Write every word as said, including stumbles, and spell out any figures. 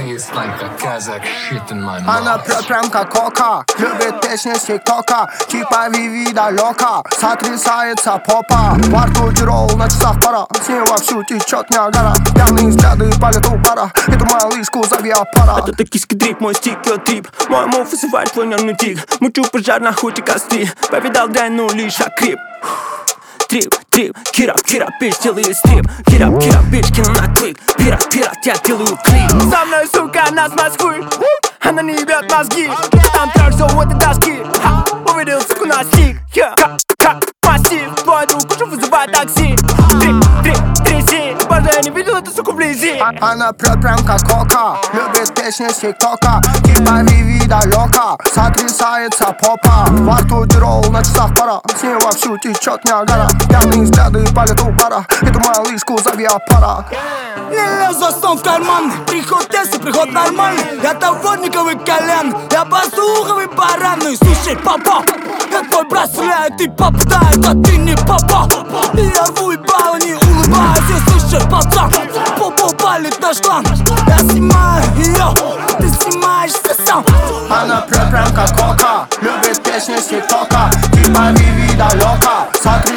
taste like a Kazakh shit in my mouth. Она прет прям как кока, любит песни с тиктока, типа Виви далека, сотрясается попа. Во рту тирол, на часах пора, с нее вовсю течет Ниагара. Пьяные взгляды палят у пара, эту малышку зови аппарат. Это токийский дрип, мой стикер-трип, мой мув вызывает твой нервный тик. Мучу пожар на хуте костры, повидал дрянь, ну лишь окрип. Трип, трип, кирап, кирап, бич, делаю стрип. Кирап, кирап, бич, кину на клик. Пират, пират, я делаю клип. За мной, сука, она с Москвы, она не ебет мозги. Там трак, все вот и доски. Увидел, суку, на стик. Как, как, массив, твой друг уже вызывает такси. Трип, трип, тряси, боже, я не видел эту суку вблизи. Она прет прям как кока, любит песни с тиктока, типа Виви далека, сотрясается попа. Во рту тирол, на часах пора, с нее вовсю течет Ниагара. Пьяные взгляды палят у пара, эту малышку зови аппарат. Не лез за стол в карман, приход тест и приход нормальный. Я товарниковый колен, я послуховый баран. Ну и слушай, папа, я твой брат стреляет и попадает, а ты не папа. Я рву ебало, не улыбаюсь, я слушай, пацан. Попу палит на шланг, я снимаю ее, ты снимаешься сам. Она прет прям как кока, любит песни с тиктока, типа Виви далека, сотрясается